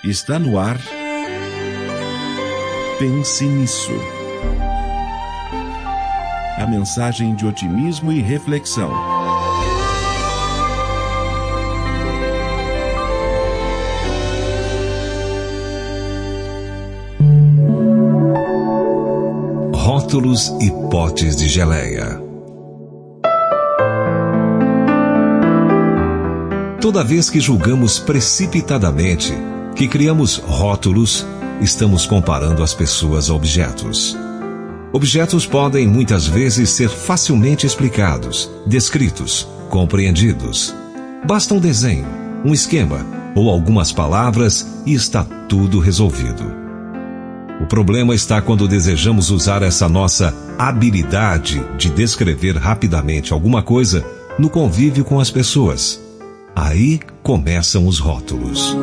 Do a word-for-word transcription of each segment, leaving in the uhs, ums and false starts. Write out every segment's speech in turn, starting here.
Está no ar. Pense nisso. A mensagem de otimismo e reflexão. Rótulos e potes de geleia. Toda vez que julgamos precipitadamente, que criamos rótulos, estamos comparando as pessoas a objetos. Objetos podem muitas vezes ser facilmente explicados, descritos, compreendidos. Basta um desenho, um esquema ou algumas palavras e está tudo resolvido. O problema está quando desejamos usar essa nossa habilidade de descrever rapidamente alguma coisa no convívio com as pessoas. Aí começam os rótulos.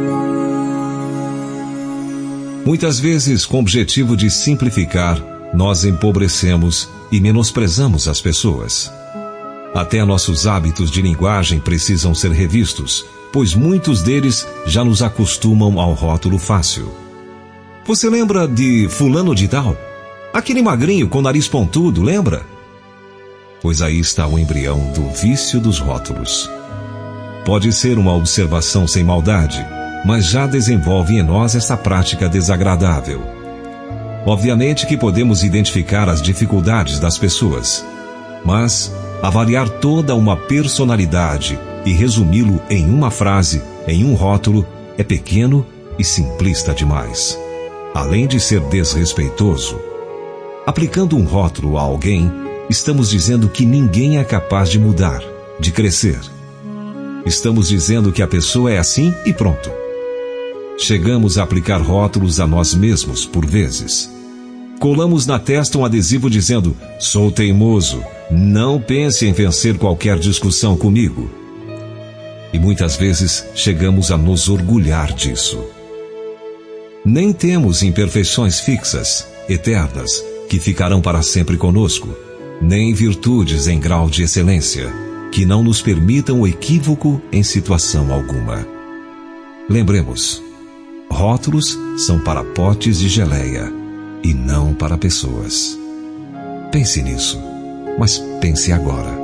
Muitas vezes, com o objetivo de simplificar, nós empobrecemos e menosprezamos as pessoas. Até nossos hábitos de linguagem precisam ser revistos, pois muitos deles já nos acostumam ao rótulo fácil. Você lembra de fulano de tal? Aquele magrinho com nariz pontudo, lembra? Pois aí está o embrião do vício dos rótulos. Pode ser uma observação sem maldade, mas já desenvolve em nós essa prática desagradável. Obviamente que podemos identificar as dificuldades das pessoas, mas avaliar toda uma personalidade e resumi-lo em uma frase, em um rótulo, é pequeno e simplista demais. Além de ser desrespeitoso, aplicando um rótulo a alguém, estamos dizendo que ninguém é capaz de mudar, de crescer. Estamos dizendo que a pessoa é assim e pronto. Chegamos a aplicar rótulos a nós mesmos, por vezes. Colamos na testa um adesivo dizendo: sou teimoso, não pense em vencer qualquer discussão comigo. E muitas vezes chegamos a nos orgulhar disso. Nem temos imperfeições fixas, eternas, que ficarão para sempre conosco, nem virtudes em grau de excelência, que não nos permitam o equívoco em situação alguma. Lembremos, rótulos são para potes de geleia e não para pessoas. Pense nisso, mas pense agora.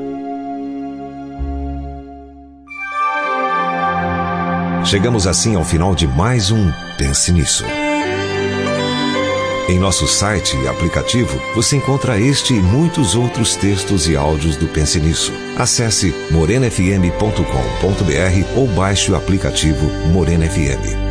Chegamos assim ao final de mais um Pense Nisso. Em nosso site e aplicativo, você encontra este e muitos outros textos e áudios do Pense Nisso. Acesse morena f m ponto com ponto b r ou baixe o aplicativo Morena F M.